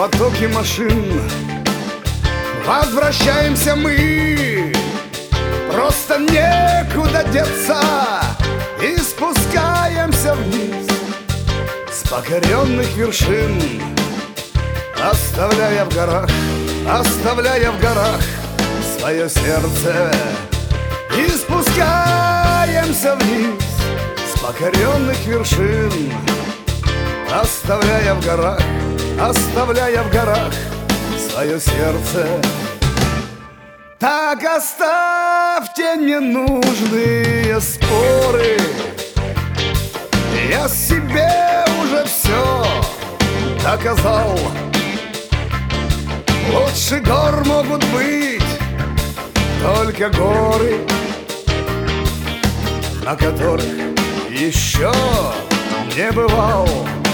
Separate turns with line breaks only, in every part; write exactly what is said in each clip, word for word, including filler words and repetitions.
потоке машин. Возвращаемся мы, просто некуда деться, и спускаемся вниз с покоренных вершин, оставляя в горах, оставляя в горах свое сердце. И спускаемся вниз с покоренных вершин, оставляя в горах, оставляя в горах свое сердце. Так оставьте ненужные споры, я себе уже все доказал. Лучше гор могут быть только горы, на которых еще не бывал,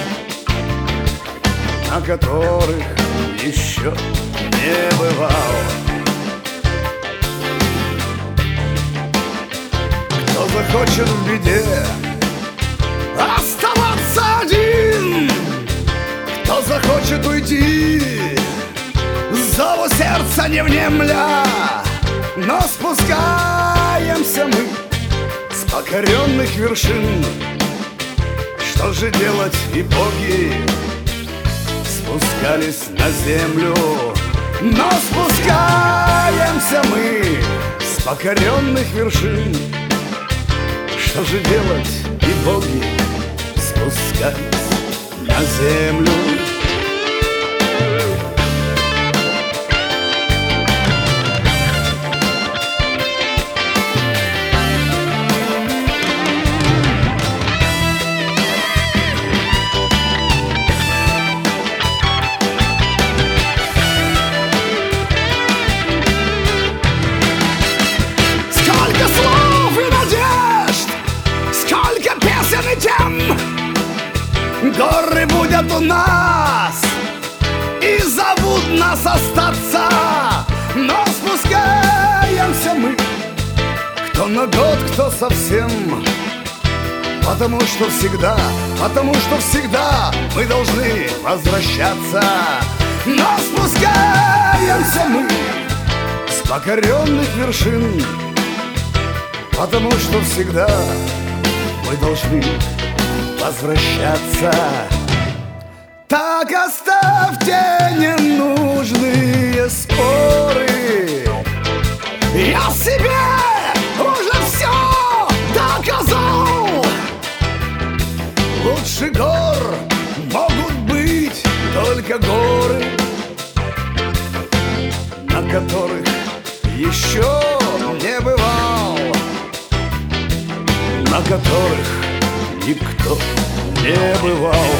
на которых еще не бывал. Кто захочет в беде оставаться один, кто захочет уйти, зову сердца не внемля, но спускаемся мы с покоренных вершин. Что же делать, и боги спускались на землю, но спускаемся мы с покоренных вершин. Что же делать, и боги спускались на землю. Горы будут у нас и зовут нас остаться, но спускаемся мы, кто на год, кто совсем, потому что всегда, потому что всегда мы должны возвращаться. Но спускаемся мы с покоренных вершин, потому что всегда мы должны возвращаться. Так оставьте ненужные споры, я себе уже все доказал. Лучше гор могут быть только горы, на которых еще не бывал, на которых никто не бывал.